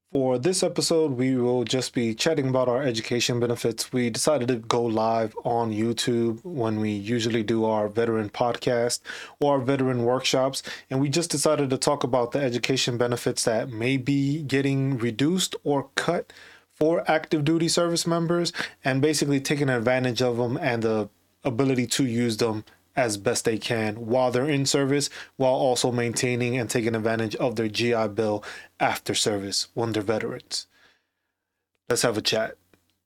For this episode, we will just be chatting about our education benefits. We decided to go live on YouTube when we usually do our veteran podcast or our veteran workshops. And we just decided to talk about the education benefits that may be getting reduced or cut for active duty service members and basically taking advantage of them and the ability to use them as best they can while they're in service, while also maintaining and taking advantage of their GI Bill after service when they're veterans. Let's have a chat.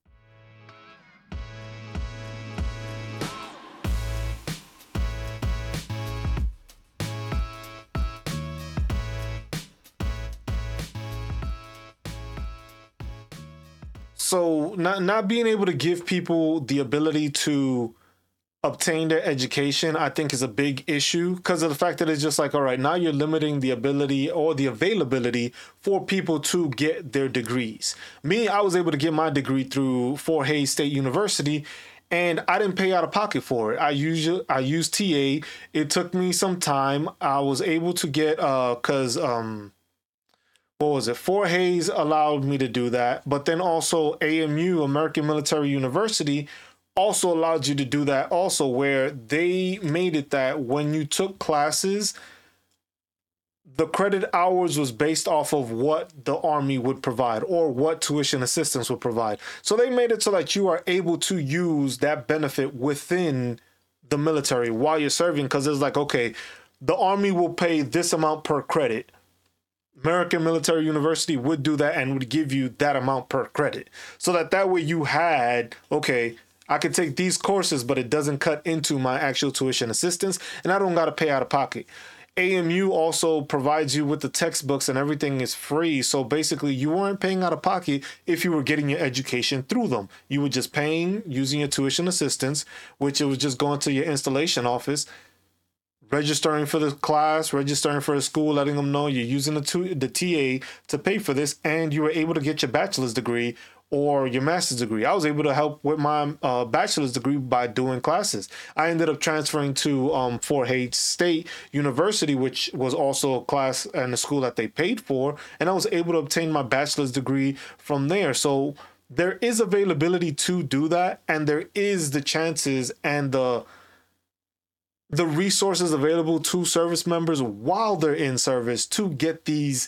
So not being able to give people the ability to obtain their education, I think, is a big issue because of the fact that it's just like, all right, now you're limiting the ability or the availability for people to get their degrees. Me, I was able to get my degree through Fort Hays State University, and I didn't pay out of pocket for it. I used TA. It took me some time. I was able to get because what was it? Fort Hays allowed me to do that, but then also AMU, American Military University, also allowed you to do that also, where they made it that when you took classes, the credit hours was based off of what the Army would provide or what tuition assistance would provide. So they made it so that you are able to use that benefit within the military while you're serving, because it's like, okay, the Army will pay this amount per credit. American Military University would do that and would give you that amount per credit. So that way you had, okay, I could take these courses, but it doesn't cut into my actual tuition assistance, and I don't got to pay out of pocket. AMU also provides you with the textbooks and everything is free. So basically, you weren't paying out of pocket if you were getting your education through them. You were just paying using your tuition assistance, which it was just going to your installation office, registering for the class, registering for the school, letting them know you're using the TA to pay for this, and you were able to get your bachelor's degree or your master's degree. I was able to help with my bachelor's degree by doing classes. I ended up transferring to Fort Hays State University, which was also a class and a school that they paid for, and I was able to obtain my bachelor's degree from there. So there is availability to do that, and there is the chances and the resources available to service members while they're in service to get these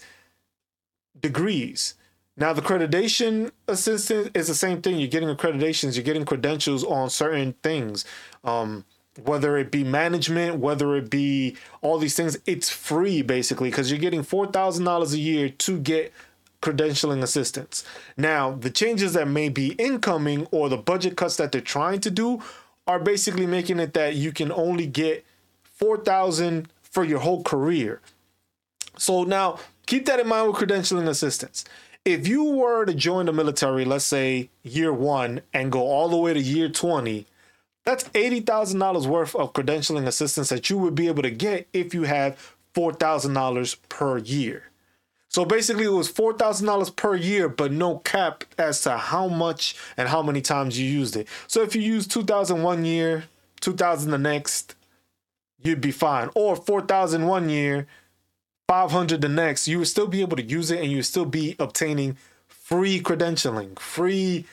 degrees. Now, the accreditation assistant is the same thing. You're getting accreditations, you're getting credentials on certain things, whether it be management, whether it be all these things. It's free, basically, because you're getting $4,000 a year to get credentialing assistance. Now, the changes that may be incoming or the budget cuts that they're trying to do are basically making it that you can only get $4,000 for your whole career. So now, keep that in mind with credentialing assistance. If you were to join the military, let's say year 1, and go all the way to year 20, that's $80,000 worth of credentialing assistance that you would be able to get if you had $4,000 per year. So basically, it was $4,000 per year, but no cap as to how much and how many times you used it. So if you use 2,000 one year, 2,000 the next, you'd be fine. Or 4,000 one year, 500 the next, you would still be able to use it, and you would still be obtaining free credentialing, free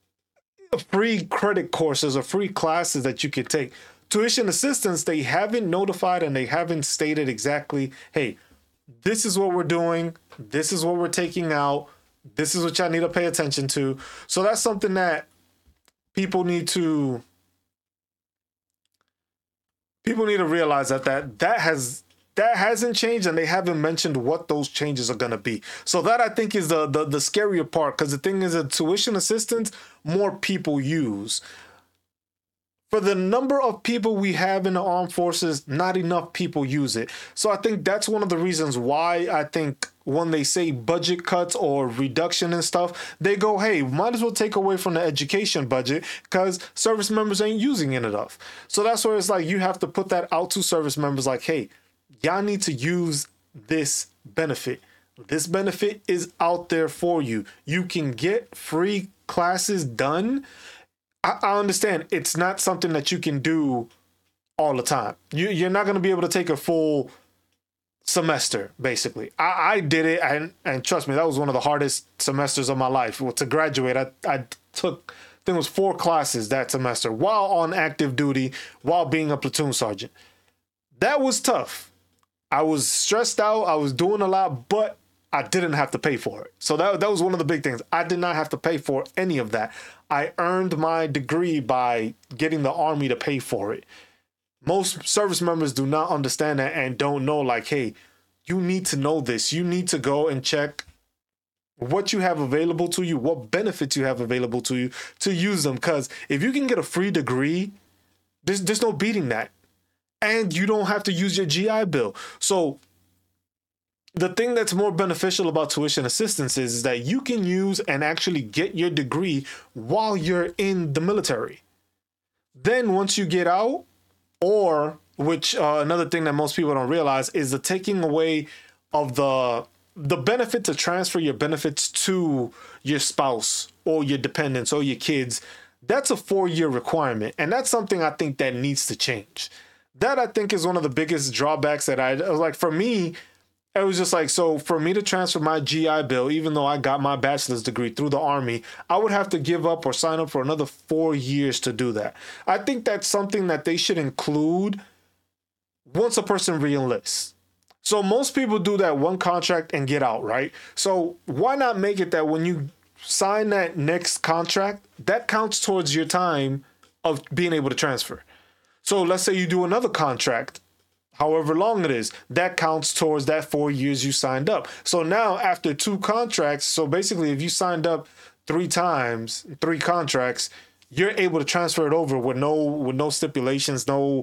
credit courses or free classes that you could take. Tuition assistance, they haven't notified and they haven't stated exactly, hey, this is what we're doing, this is what we're taking out, this is what y'all need to pay attention to. So that's something that people need to realize that hasn't changed, and they haven't mentioned what those changes are going to be. So that, I think, is the scarier part, because the thing is that tuition assistance, more people use. For the number of people we have in the armed forces, not enough people use it. So I think that's one of the reasons why I think when they say budget cuts or reduction and stuff, they go, hey, might as well take away from the education budget because service members ain't using it enough. So that's where it's like you have to put that out to service members like, hey, y'all need to use this benefit. This benefit is out there for you. You can get free classes done. I understand it's not something that you can do all the time. You're not going to be able to take a full semester, basically. I did it, and trust me, that was one of the hardest semesters of my life. Well, to graduate, I took, I think it was 4 classes that semester while on active duty, while being a platoon sergeant. That was tough. I was stressed out. I was doing a lot, but I didn't have to pay for it. So that was one of the big things. I did not have to pay for any of that. I earned my degree by getting the Army to pay for it. Most service members do not understand that and don't know, like, hey, you need to know this. You need to go and check what you have available to you, what benefits you have available to you to use them. Because if you can get a free degree, there's no beating that. And you don't have to use your GI Bill. So the thing that's more beneficial about tuition assistance is that you can use and actually get your degree while you're in the military. Then once you get out, or which another thing that most people don't realize is the taking away of the benefit to transfer your benefits to your spouse or your dependents or your kids. That's a 4-year requirement, and that's something I think that needs to change. That, I think, is one of the biggest drawbacks that I like. For me, it was just like, so for me to transfer my GI Bill, even though I got my bachelor's degree through the Army, I would have to give up or sign up for another 4 years to do that. I think that's something that they should include once a person re-enlists. So most people do that one contract and get out, right? So why not make it that when you sign that next contract, that counts towards your time of being able to transfer? So let's say you do another contract, however long it is, that counts towards that 4 years you signed up. So now after 2 contracts, so basically if you signed up 3 times, 3 contracts, you're able to transfer it over with no stipulations, no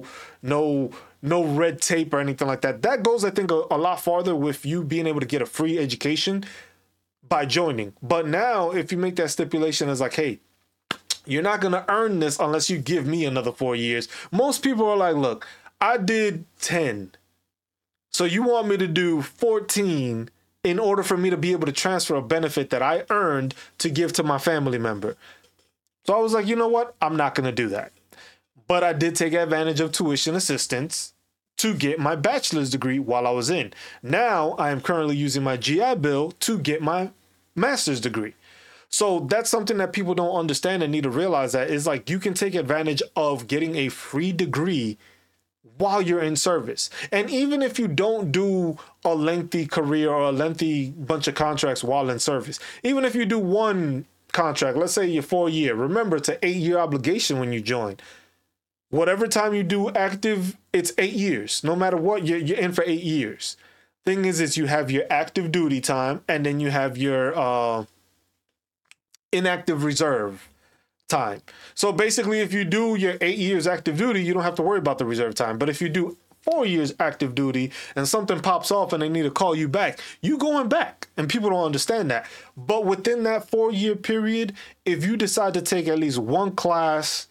red tape or anything like that. That goes, I think, a lot farther with you being able to get a free education by joining. But now if you make that stipulation as like, hey, you're not going to earn this unless you give me another 4 years. Most people are like, look, I did 10. So you want me to do 14 in order for me to be able to transfer a benefit that I earned to give to my family member. So I was like, you know what? I'm not going to do that. But I did take advantage of tuition assistance to get my bachelor's degree while I was in. Now I am currently using my GI Bill to get my master's degree. So that's something that people don't understand and need to realize, that is like you can take advantage of getting a free degree while you're in service. And even if you don't do a lengthy career or a lengthy bunch of contracts while in service, even if you do one contract, let's say your 4-year, remember it's an 8-year obligation when you join. Whatever time you do active, it's 8 years. No matter what, you're in for 8 years. Thing is you have your active duty time, and then you have your inactive reserve time. So basically, if you do your 8 years active duty, you don't have to worry about the reserve time. But if you do 4 years active duty and something pops off and they need to call you back, you going back. And people don't understand that. But within that 4-year period, if you decide to take at least one class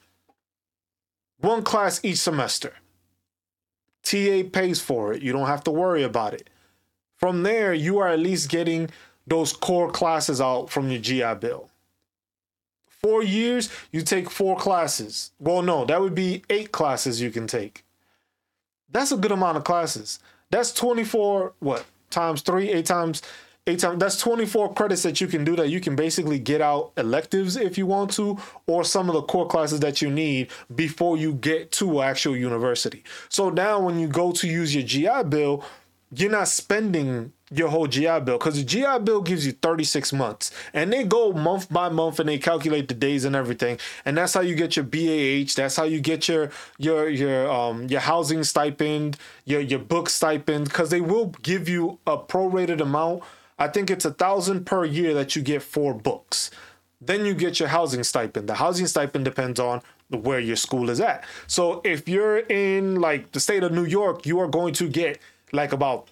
each semester, TA pays for it. You don't have to worry about it. From there, you are at least getting those core classes out from your GI Bill. 4 years, you take 4 classes. Well, no, that would be 8 classes you can take. That's a good amount of classes. That's 24, times 3, 8 times, that's 24 credits that you can do, that you can basically get out electives if you want to, or some of the core classes that you need before you get to actual university. So now when you go to use your GI Bill, you're not spending your whole GI Bill, because the GI Bill gives you 36 months, and they go month by month and they calculate the days and everything, and that's how you get your BAH. That's how you get your housing stipend, your book stipend, because they will give you a prorated amount. I think it's $1,000 per year that you get for books. Then you get your housing stipend. The housing stipend depends on where your school is at. So if you're in like the state of New York, you are going to get like about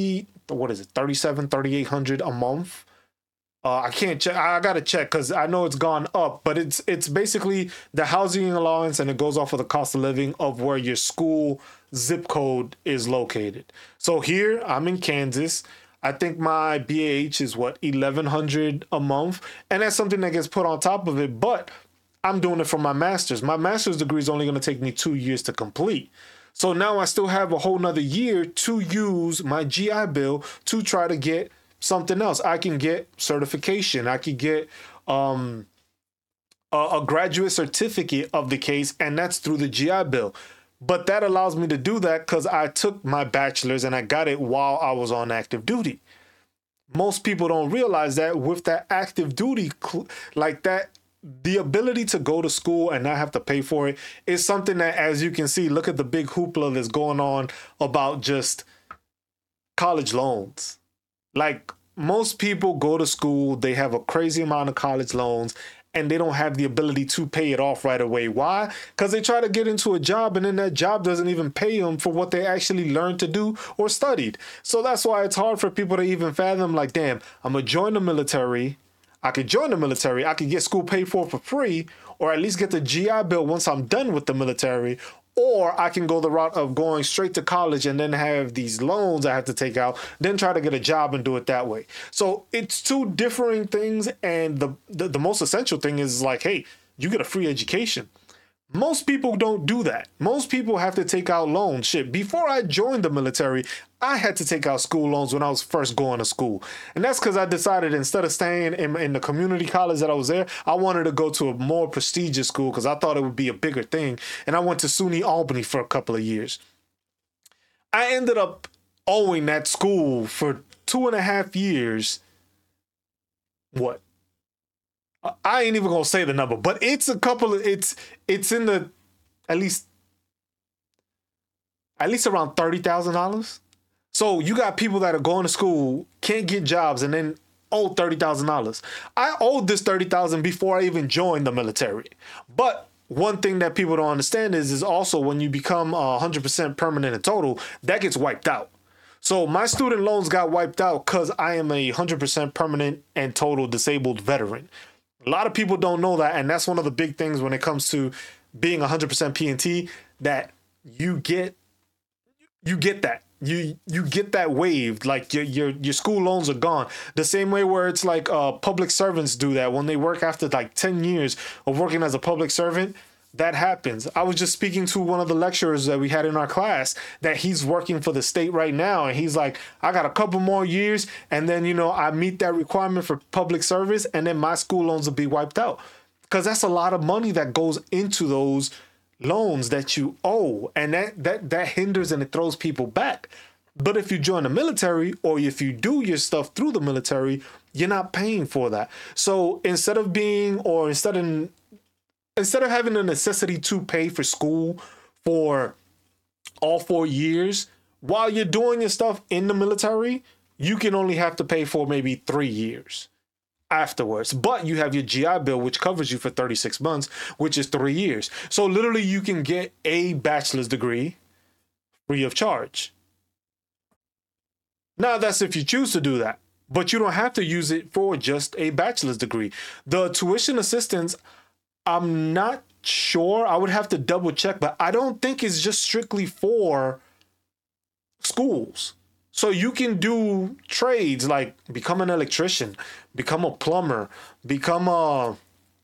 3,800 a month. I can't check. I gotta check because I know it's gone up, but it's basically the housing allowance, and it goes off of the cost of living of where your school zip code is located. So here I'm in Kansas. I think my BAH is $1,100 a month, and that's something that gets put on top of it. But I'm doing it for my master's. My master's degree is only going to take me 2 years to complete. So now I still have a whole nother year to use my GI Bill to try to get something else. I can get certification. I could get a graduate certificate of the case, and that's through the GI Bill. But that allows me to do that because I took my bachelor's and I got it while I was on active duty. Most people don't realize that with that active duty, like that, the ability to go to school and not have to pay for it is something that, as you can see, look at the big hoopla that's going on about just college loans. Like, most people go to school, they have a crazy amount of college loans, and they don't have the ability to pay it off right away. Why? Because they try to get into a job, and then that job doesn't even pay them for what they actually learned to do or studied. So that's why it's hard for people to even fathom, like, damn, I'm going to join the military. I could join the military. I could get school paid for free, or at least get the GI Bill once I'm done with the military. Or I can go the route of going straight to college and then have these loans I have to take out, then try to get a job and do it that way. So it's two differing things. And the most essential thing is like, hey, you get a free education. Most people don't do that. Most people have to take out loans. Shit, before I joined the military, I had to take out school loans when I was first going to school. And that's because I decided instead of staying in the community college that I was there, I wanted to go to a more prestigious school because I thought it would be a bigger thing. And I went to SUNY Albany for a couple of years. I ended up owing that school for 2.5 years. What? I ain't even gonna say the number, but it's a couple of it's in the at least around $30,000. So you got people that are going to school, can't get jobs, and then owe $30,000. I owed this $30,000 before I even joined the military. But one thing that people don't understand is also when you become 100% permanent and total, that gets wiped out. So my student loans got wiped out because I am a 100% permanent and total disabled veteran. A lot of people don't know that, and that's one of the big things when it comes to being 100% P&T, that you get that. You get that waived, like your school loans are gone. The same way where it's like public servants do that when they work after like 10 years of working as a public servant. That happens. I was just speaking to one of the lecturers that we had in our class that he's working for the state right now. And he's like, I got a couple more years. And then, I meet that requirement for public service. And then my school loans will be wiped out. Because that's a lot of money that goes into those loans that you owe. And that hinders and it throws people back. But if you join the military or if you do your stuff through the military, you're not paying for that. So instead of having a necessity to pay for school for all 4 years, while you're doing your stuff in the military, you can only have to pay for maybe 3 years afterwards. But you have your GI Bill, which covers you for 36 months, which is 3 years. So literally you can get a bachelor's degree free of charge. Now that's if you choose to do that, but you don't have to use it for just a bachelor's degree. The tuition assistance, I'm not sure. I would have to double check, but I don't think it's just strictly for schools. So you can do trades like become an electrician, become a plumber, become what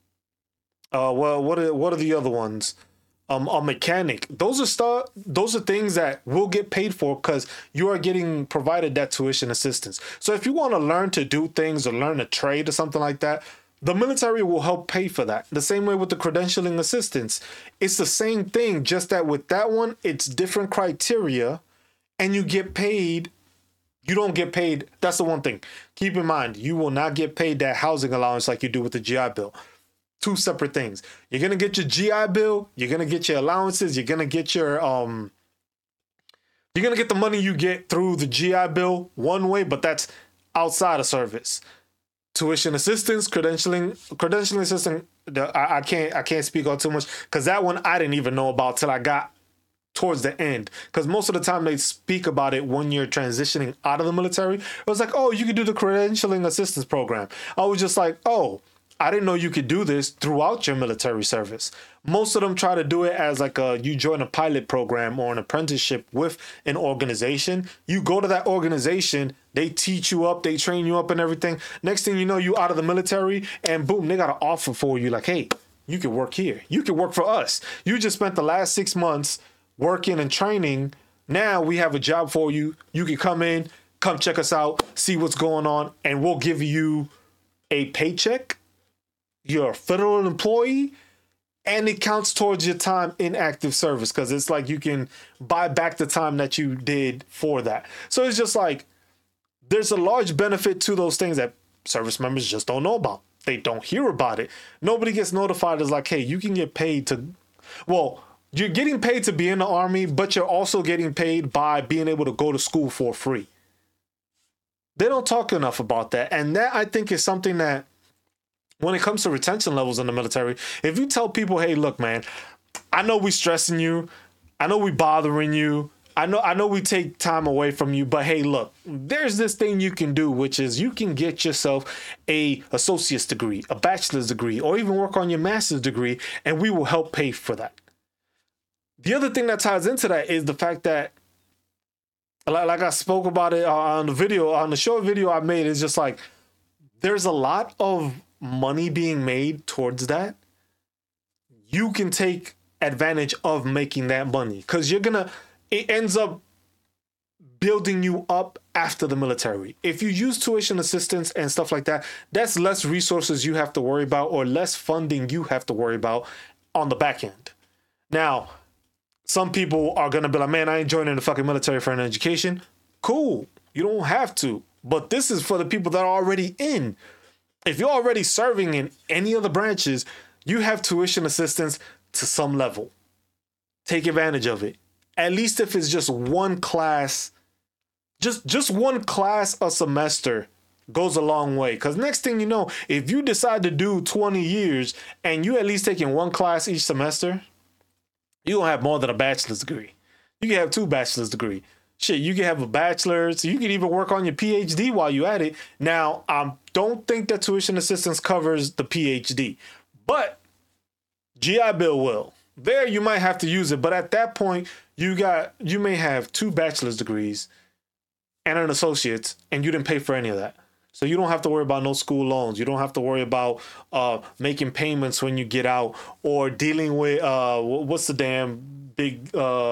are the other ones? A mechanic. Those are things that will get paid for because you are getting provided that tuition assistance. So if you want to learn to do things or learn a trade or something like that, the military will help pay for that. The same way with the credentialing assistance. It's the same thing, just that with that one, it's different criteria and you get paid. You don't get paid. That's the one thing. Keep in mind, you will not get paid that housing allowance like you do with the GI Bill. Two separate things. You're going to get your GI Bill. You're going to get your allowances. You're going to get you're going to get the money you get through the GI Bill one way, but that's outside of service. Tuition assistance, credentialing assistance. I can't speak on too much because that one I didn't even know about till I got towards the end. Because most of the time they speak about it when you're transitioning out of the military. It was like, oh, you could do the credentialing assistance program. I was just like, oh, I didn't know you could do this throughout your military service. Most of them try to do it as like you join a pilot program or an apprenticeship with an organization. You go to that organization, they teach you up, they train you up and everything. Next thing you know, you out of the military and boom, they got an offer for you like, hey, you can work here. You can work for us. You just spent the last 6 months working and training. Now we have a job for you. You can come in, come check us out, see what's going on, and we'll give you a paycheck. You're a federal employee, and it counts towards your time in active service because it's like you can buy back the time that you did for that. So it's just like there's a large benefit to those things that service members just don't know about. They don't hear about it. Nobody gets notified as like, hey, you can get paid to, well, you're getting paid to be in the Army, but you're also getting paid by being able to go to school for free. They don't talk enough about that. And that, I think, is something that when it comes to retention levels in the military, if you tell people, hey, look, man, I know we stressing you. I know we bothering you. I know we take time away from you, but hey, look, there's this thing you can do, which is you can get yourself a associate's degree, a bachelor's degree, or even work on your master's degree, and we will help pay for that. The other thing that ties into that is the fact that, like I spoke about it on the short video I made, is just like there's a lot of money being made towards that. You can take advantage of making that money because it ends up building you up after the military. If you use tuition assistance and stuff like that, that's less resources you have to worry about or less funding you have to worry about on the back end. Now, some people are going to be like, man, I ain't joining the fucking military for an education. Cool. You don't have to. But this is for the people that are already in. If you're already serving in any of the branches, you have tuition assistance to some level. Take advantage of it. At least if it's just one class, just one class a semester goes a long way. Because next thing you know, if you decide to do 20 years and you at least taking one class each semester, you don't have more than a bachelor's degree. You can have 2 bachelor's degrees. Shit, you can have a bachelor's. You can even work on your PhD while you're at it. Now, I don't think that tuition assistance covers the PhD, but GI Bill will. There, you might have to use it, but at that point, you may have 2 bachelor's degrees and an associate's, and you didn't pay for any of that. So you don't have to worry about no school loans. You don't have to worry about making payments when you get out or dealing with what's the damn big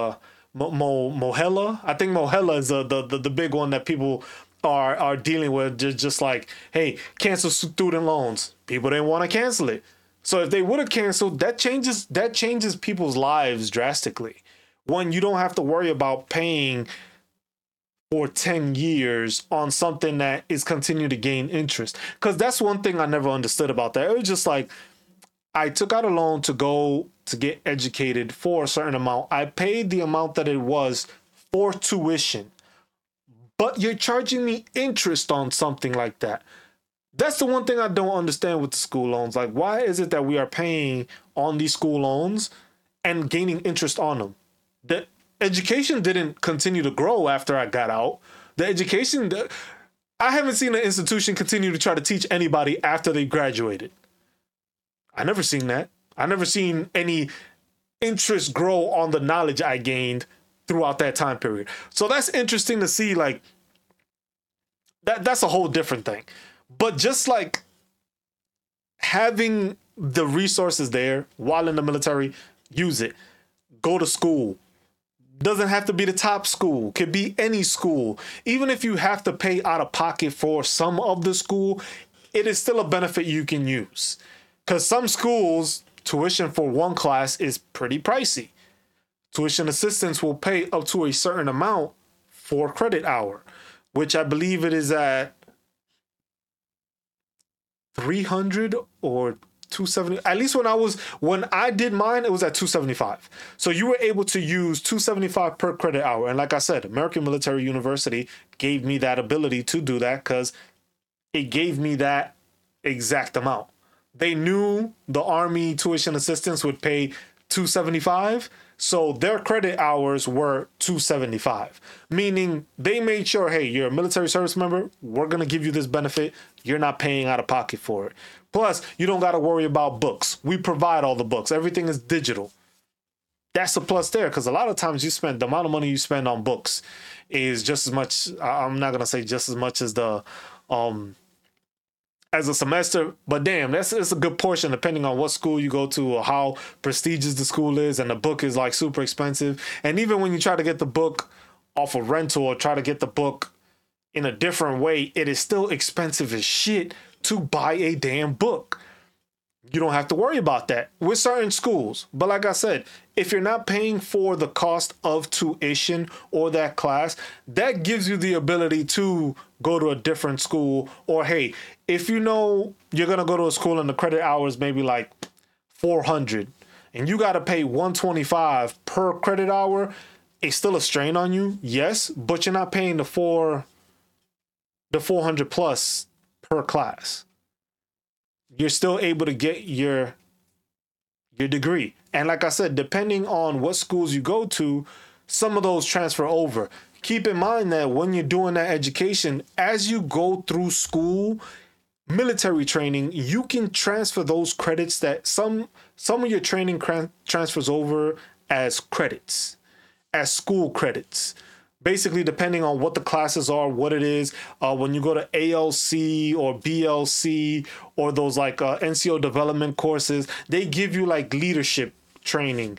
Mohela? I think Mohela is the big one that people are dealing with. Just like, hey, cancel student loans. People didn't want to cancel it. So if they would have canceled, that changes people's lives drastically. When you don't have to worry about paying for 10 years on something that is continuing to gain interest. Because that's one thing I never understood about that. It was just like, I took out a loan to go to get educated for a certain amount. I paid the amount that it was for tuition. But you're charging me interest on something like that. That's the one thing I don't understand with the school loans. Like, why is it that we are paying on these school loans and gaining interest on them? The education didn't continue to grow after I got out. I haven't seen an institution continue to try to teach anybody after they graduated. I never seen that. I never seen any interest grow on the knowledge I gained throughout that time period. So that's interesting to see. Like, that's a whole different thing. But just like having the resources there while in the military, use it. Go to school. Doesn't have to be the top school. Could be any school. Even if you have to pay out of pocket for some of the school, it is still a benefit you can use. Because some schools, tuition for one class is pretty pricey. Tuition assistance will pay up to a certain amount for credit hour, which I believe it is at 300 or 270. At least when I did mine, it was at 275. So you were able to use 275 per credit hour. And like I said, American Military University gave me that ability to do that because it gave me that exact amount. They knew the Army tuition assistance would pay 275. So their credit hours were 275, meaning they made sure, hey, you're a military service member. We're going to give you this benefit. You're not paying out of pocket for it. Plus, you don't got to worry about books. We provide all the books. Everything is digital. That's a plus there because a lot of times the amount of money you spend on books is just as much. I'm not going to say just as much as the as a semester. But damn, it's a good portion depending on what school you go to or how prestigious the school is, and the book is like super expensive. And even when you try to get the book off a rental or try to get the book in a different way, it is still expensive as shit to buy a damn book. You don't have to worry about that with certain schools. But like I said, if you're not paying for the cost of tuition or that class, that gives you the ability to go to a different school. Or hey, if you know you're going to go to a school and the credit hours maybe like 400 and you got to pay 125 per credit hour, it's still a strain on you. Yes, but you're not paying the 400 plus per class. You're still able to get your degree. And like I said, depending on what schools you go to, some of those transfer over. Keep in mind that when you're doing that education, as you go through school, military training, you can transfer those credits that some of your training transfers over as credits, as school credits. Basically, depending on what the classes are, what it is, when you go to ALC or BLC or those like NCO development courses, they give you like leadership training,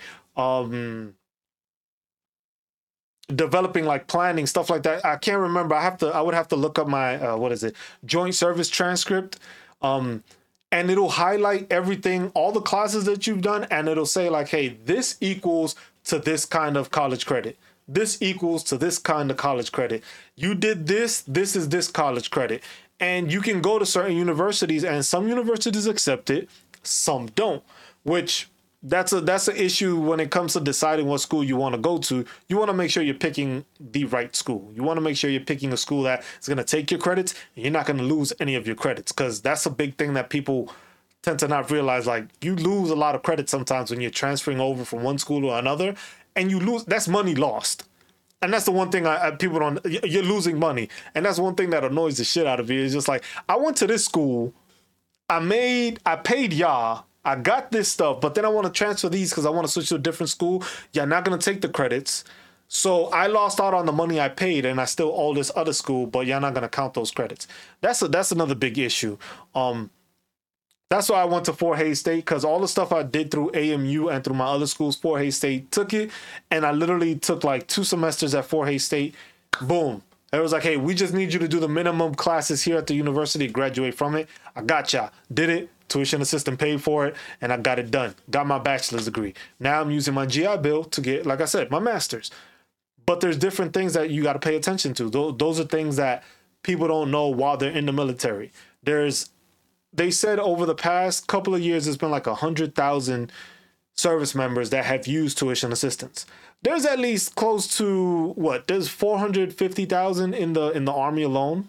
developing like planning, stuff like that. I can't remember. I would have to look up my joint service transcript. And it'll highlight everything, all the classes that you've done, and it'll say like, hey, this equals to this kind of college credit. This equals to this kind of college credit. You did this is this college credit. And you can go to certain universities, and some universities accept it, some don't, which that's an issue when it comes to deciding what school you want to go to. You want to make sure you're picking the right school. You want to make sure you're picking a school that is going to take your credits and you're not going to lose any of your credits, because that's a big thing that people tend to not realize. Like, you lose a lot of credits sometimes when you're transferring over from one school to another, and you lose. That's money lost. And that's the one thing people don't. You're losing money, and that's one thing that annoys the shit out of you. It's just like, I went to this school, I paid y'all, I got this stuff, but then I want to transfer these because I want to switch to a different school. You're not gonna take the credits, so I lost out on the money I paid, and I still owe this other school, but you're not gonna count those credits. That's another big issue. That's why I went to Fort Hays State, because all the stuff I did through AMU and through my other schools, Fort Hays State took it, and I literally took like 2 semesters at Fort Hays State. Boom. It was like, hey, we just need you to do the minimum classes here at the university, graduate from it. I got ya. Did it. Tuition assistant paid for it, and I got it done. Got my bachelor's degree. Now I'm using my GI Bill to get, like I said, my master's. But there's different things that you got to pay attention to. Those are things that people don't know while they're in the military. They said over the past couple of years, there's been like 100,000 service members that have used tuition assistance. There's at least close to there's 450,000 in the Army alone.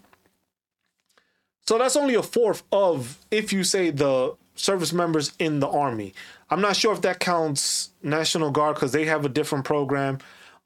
So that's only a fourth of, if you say, the service members in the Army. I'm not sure if that counts National Guard, because they have a different program.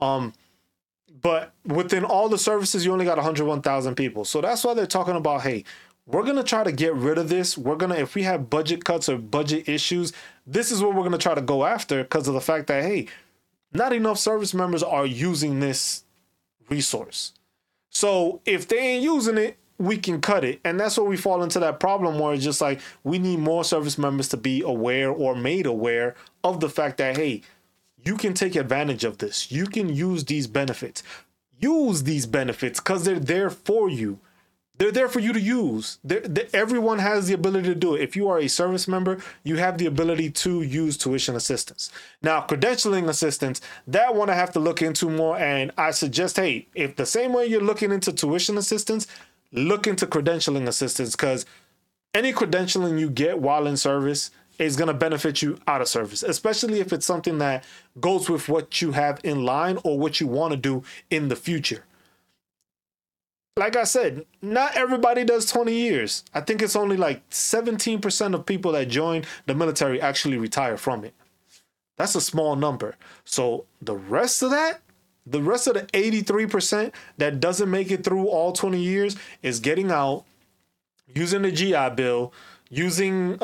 But within all the services, you only got 101,000 people. So that's why they're talking about, hey, we're going to try to get rid of this. If we have budget cuts or budget issues, this is what we're going to try to go after, because of the fact that, hey, not enough service members are using this resource. So if they ain't using it, we can cut it. And that's where we fall into that problem where it's just like, we need more service members to be aware or made aware of the fact that, hey, you can take advantage of this. You can use these benefits. Use these benefits because they're there for you. They're there for you to use. Everyone has the ability to do it. If you are a service member, you have the ability to use tuition assistance. Now, credentialing assistance, that one I have to look into more. And I suggest, hey, if the same way you're looking into tuition assistance, look into credentialing assistance, because any credentialing you get while in service is going to benefit you out of service, especially if it's something that goes with what you have in line or what you want to do in the future. Like I said, not everybody does 20 years. I think it's only like 17% of people that join the military actually retire from it. That's a small number. So the rest of the 83% that doesn't make it through all 20 years is getting out, using the GI Bill, using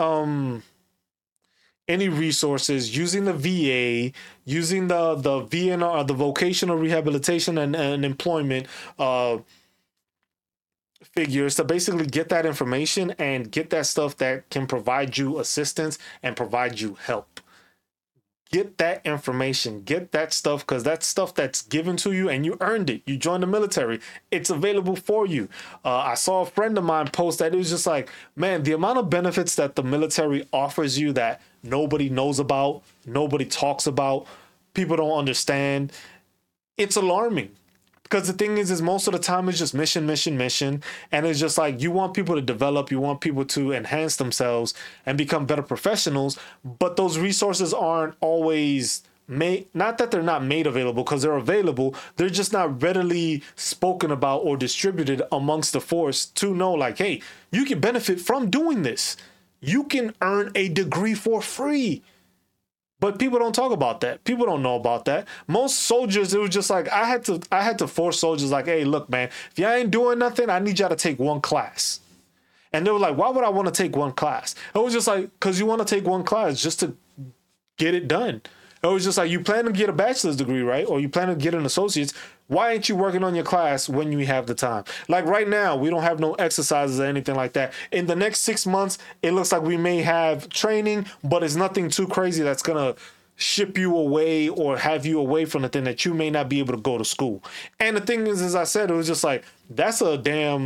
any resources, using the VA, using the VNR, the vocational rehabilitation and employment, figures to basically get that information and get that stuff that can provide you assistance and provide you help. Get that information, get that stuff, because that's stuff that's given to you and you earned it. You joined the military, it's available for you. I saw a friend of mine post that it was just like, man, the amount of benefits that the military offers you that nobody knows about, nobody talks about, people don't understand, it's alarming. Because the thing is most of the time it's just mission, mission, mission. And it's just like you want people to develop, you want people to enhance themselves and become better professionals. But those resources aren't always made, not that they're not made available, because they're available. They're just not readily spoken about or distributed amongst the force to know, like, hey, you can benefit from doing this. You can earn a degree for free. But people don't talk about that. People don't know about that. Most soldiers, it was just like I had to force soldiers like, hey, look, man, if y'all ain't doing nothing, I need y'all to take one class. And they were like, why would I want to take one class? It was just like, because you want to take one class just to get it done. It was just like, you plan to get a bachelor's degree, right? Or you plan to get an associate's. Why ain't you working on your class when you have the time? Like right now, we don't have no exercises or anything like that. In the next 6 months, it looks like we may have training, but it's nothing too crazy that's going to ship you away or have you away from the thing that you may not be able to go to school. And the thing is, as I said, it was just like, that's a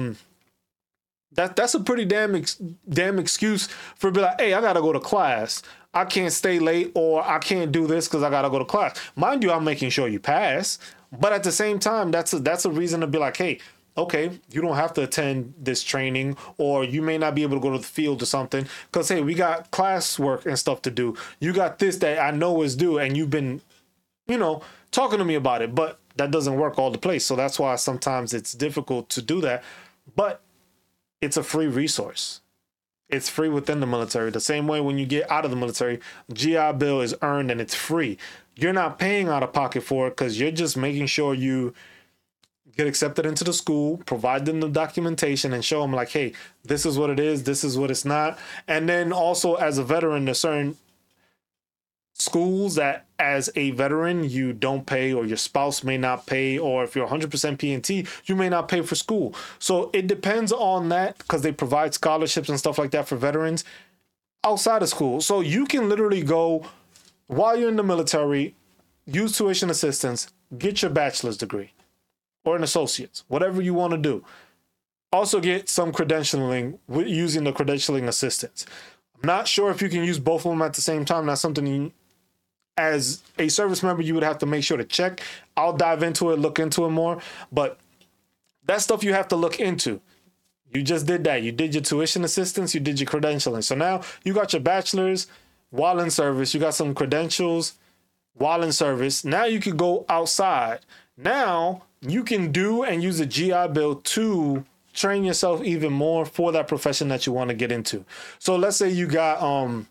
pretty damn excuse for be like, hey, I got to go to class. I can't stay late, or I can't do this because I got to go to class. Mind you, I'm making sure you pass. But at the same time, that's a reason to be like, hey, okay, you don't have to attend this training, or you may not be able to go to the field or something because, hey, we got classwork and stuff to do. You got this that I know is due, and you've been, talking to me about it, but that doesn't work all the place. So that's why sometimes it's difficult to do that. But it's a free resource. It's free within the military. The same way when you get out of the military, GI Bill is earned and it's free. You're not paying out of pocket for it because you're just making sure you get accepted into the school, provide them the documentation and show them like, hey, this is what it is, this is what it's not. And then also as a veteran, there's certain schools that as a veteran you don't pay, or your spouse may not pay, or if you're 100% P&T, you may not pay for school. So it depends on that because they provide scholarships and stuff like that for veterans outside of school. So you can literally go while you're in the military, use tuition assistance, get your bachelor's degree or an associate's, whatever you want to do. Also get some credentialing using the credentialing assistance. I'm not sure if you can use both of them at the same time. That's something you, as a service member, you would have to make sure to check. I'll dive into it, look into it more, but that's stuff you have to look into. You just did that. You did your tuition assistance, you did your credentialing. So now you got your bachelor's while in service, you got some credentials while in service. Now you can go outside. Now you can do and use a GI Bill to train yourself even more for that profession that you want to get into. So let's say you got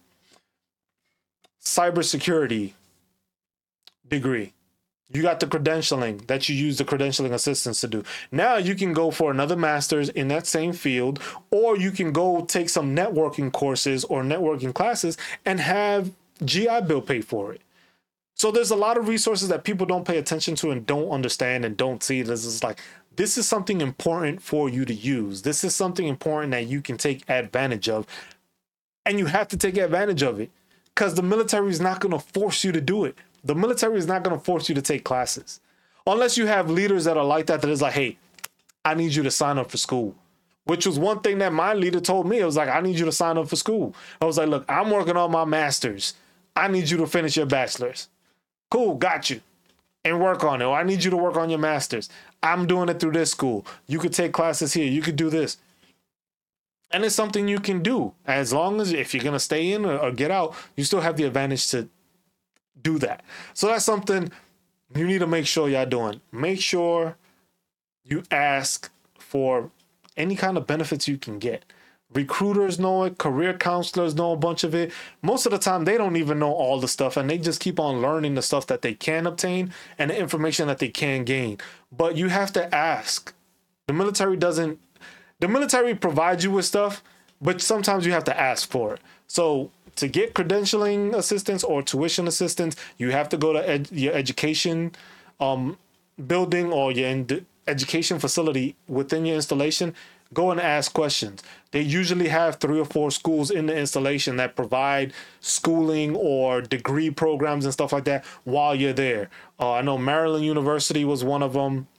cybersecurity degree. You got the credentialing that you use the credentialing assistance to do. Now you can go for another master's in that same field, or you can go take some networking courses or networking classes and have GI Bill pay for it. So there's a lot of resources that people don't pay attention to and don't understand and don't see. This is like, this is something important for you to use. This is something important that you can take advantage of, and you have to take advantage of it because the military is not going to force you to do it. The military is not going to force you to take classes unless you have leaders that are like that is like, hey, I need you to sign up for school, which was one thing that my leader told me. It was like, I need you to sign up for school. I was like, look, I'm working on my master's. I need you to finish your bachelor's. Cool, got you. And work on it. Or I need you to work on your master's. I'm doing it through this school. You could take classes here. You could do this. And it's something you can do. As long as if you're going to stay in or get out, you still have the advantage to do that. So that's something you need to make sure y'all doing. Make sure you ask for any kind of benefits you can get. Recruiters know it. Career counselors know a bunch of it. Most of the time, they don't even know all the stuff, and they just keep on learning the stuff that they can obtain and the information that they can gain. But you have to ask. The military provides you with stuff, but sometimes you have to ask for it. So to get credentialing assistance or tuition assistance, you have to go to your education building or your education facility within your installation, go and ask questions. They usually have 3 or 4 schools in the installation that provide schooling or degree programs and stuff like that while you're there. I know Maryland University was one of them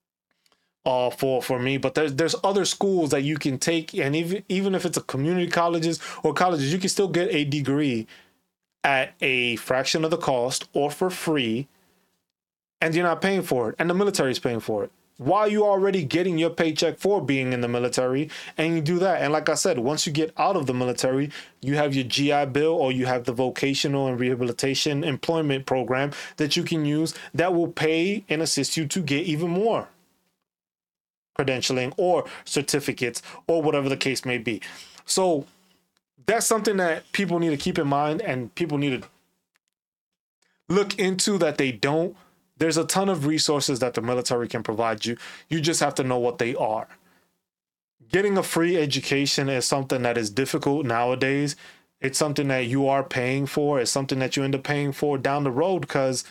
for me, but there's other schools that you can take, and even if it's a community colleges or colleges, you can still get a degree at a fraction of the cost or for free, and you're not paying for it, and the military is paying for it while you're already getting your paycheck for being in the military. And you do that, and like I said, once you get out of the military, you have your GI Bill, or you have the vocational and rehabilitation employment program that you can use that will pay and assist you to get even more credentialing or certificates or whatever the case may be. So that's something that people need to keep in mind, and people need to look into that they don't. There's a ton of resources that the military can provide you. You just have to know what they are. Getting a free education is something that is difficult nowadays. It's something that you are paying for. It's something that you end up paying for down the road because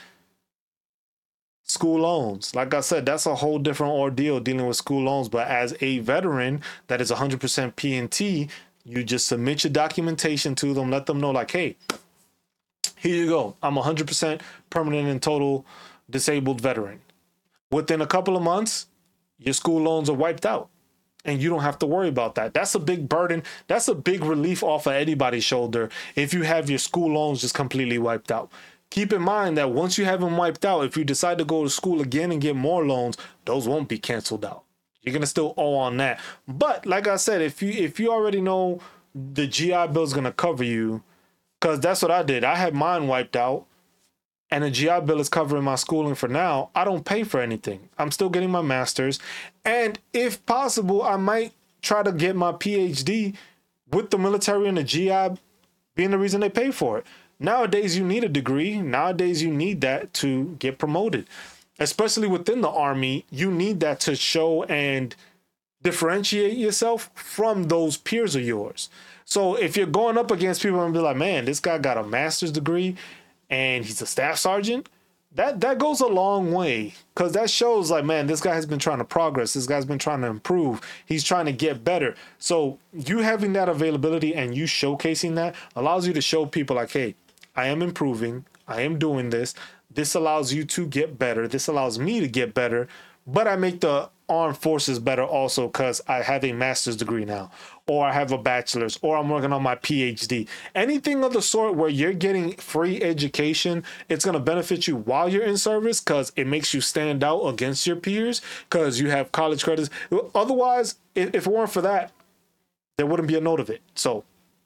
school loans, like I said, that's a whole different ordeal dealing with school loans. But as a veteran that is 100% P&T, you just submit your documentation to them, let them know like, hey, here you go. I'm 100% permanent and total disabled veteran. Within a couple of months, your school loans are wiped out and you don't have to worry about that. That's a big burden. That's a big relief off of anybody's shoulder if you have your school loans just completely wiped out. Keep in mind that once you have them wiped out, if you decide to go to school again and get more loans, those won't be canceled out. You're going to still owe on that. But like I said, if you already know the GI Bill is going to cover you, because that's what I did. I had mine wiped out, and the GI Bill is covering my schooling for now. I don't pay for anything. I'm still getting my master's. And if possible, I might try to get my PhD with the military and the GI being the reason they pay for it. Nowadays, you need a degree. Nowadays, you need that to get promoted. Especially within the Army, you need that to show and differentiate yourself from those peers of yours. So if you're going up against people and be like, man, this guy got a master's degree and he's a staff sergeant, that goes a long way, because that shows like, man, this guy has been trying to progress. This guy's been trying to improve. He's trying to get better. So you having that availability and you showcasing that allows you to show people like, hey, I am improving. I am doing this. This allows you to get better. This allows me to get better. But I make the armed forces better also because I have a master's degree now, or I have a bachelor's, or I'm working on my PhD. Anything of the sort where you're getting free education, it's going to benefit you while you're in service because it makes you stand out against your peers because you have college credits. Otherwise, if it weren't for that, there wouldn't be a note of it. So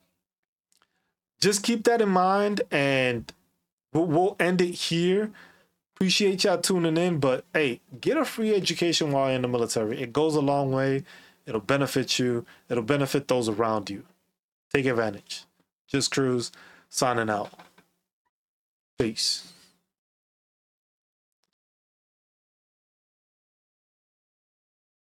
just keep that in mind, and we'll end it here. Appreciate y'all tuning in, but hey, get a free education while you're in the military. It goes a long way. It'll benefit you. It'll benefit those around you. Take advantage. Just Cruz signing out. Peace.